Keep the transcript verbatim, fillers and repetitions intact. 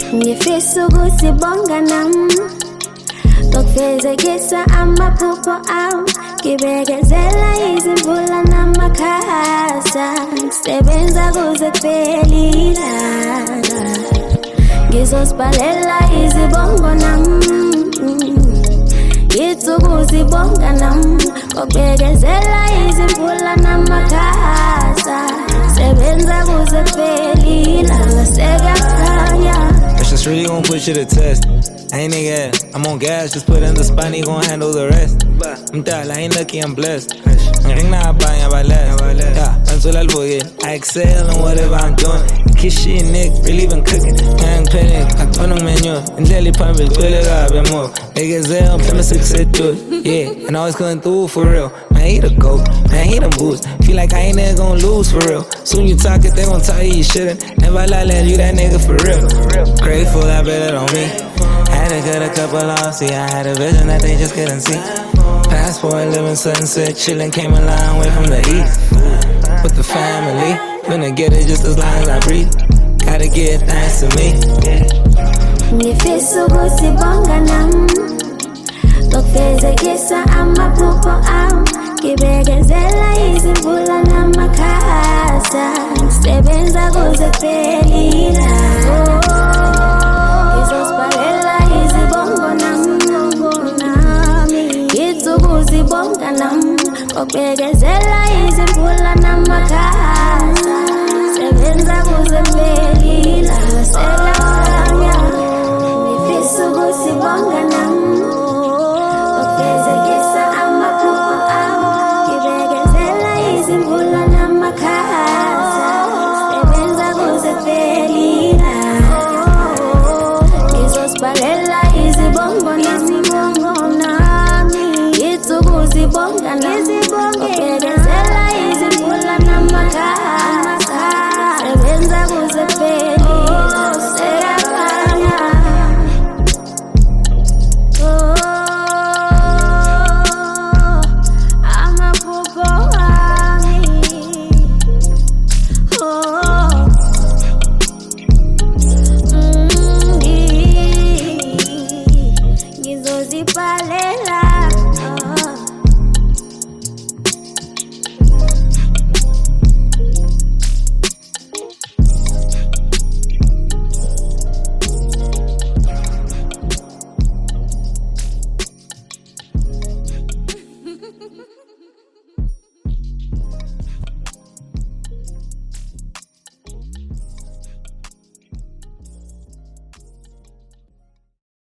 Ngifisa ukusibonga nami Ngokufezekisa amaphupho ami Ngibekezela izimvula namakhaza Ngisebenza kuze kuphele ilanga Ngizosibhalela izibongo nami Ngithi ukuzibonga nami Ngokufezela izimvula namakhaza Ngisebenza kuze kuphele ilanga Sekuyakhanya That's just really gon' put you to test. I ain't nigga, I'm on gas, just put in the spine, he gon' handle the rest. I'm tired, I ain't lucky, I'm blessed. Ring na ba ya ba less. Yeah, until I look it, I excel in whatever I'm doing. Kiss shit, Nick, really been cooking. Hang penny, I turn on menu, and daily pump is really got a more. Niggas there, I'm finna success to it. Yeah, and always coming through for real. Man, he the GOAT, man, he them boots. Feel like I ain't never gon' lose for real. Soon you talk it, they gon' tell you you shouldn't. Never lie, let you that nigga for real. Grateful, I bet it on me. Had to cut a couple off, see, I had a vision that they just couldn't see. Passport, living sunset, chillin', came a long way from the east. With the family, finna get it just as long as I breathe. Gotta give thanks to me. Ngifisa ukusibonga nami Ngokufezekisa amaphupho ami Ngibekezela izimvula namakhaza Ngisebenza kuze kuphele ilanga Ngizosibhalela izibongo nami Ngithi ukuzibonga nami Ngokufezela izimvula namakhaza Ngisebenza kuze kuphele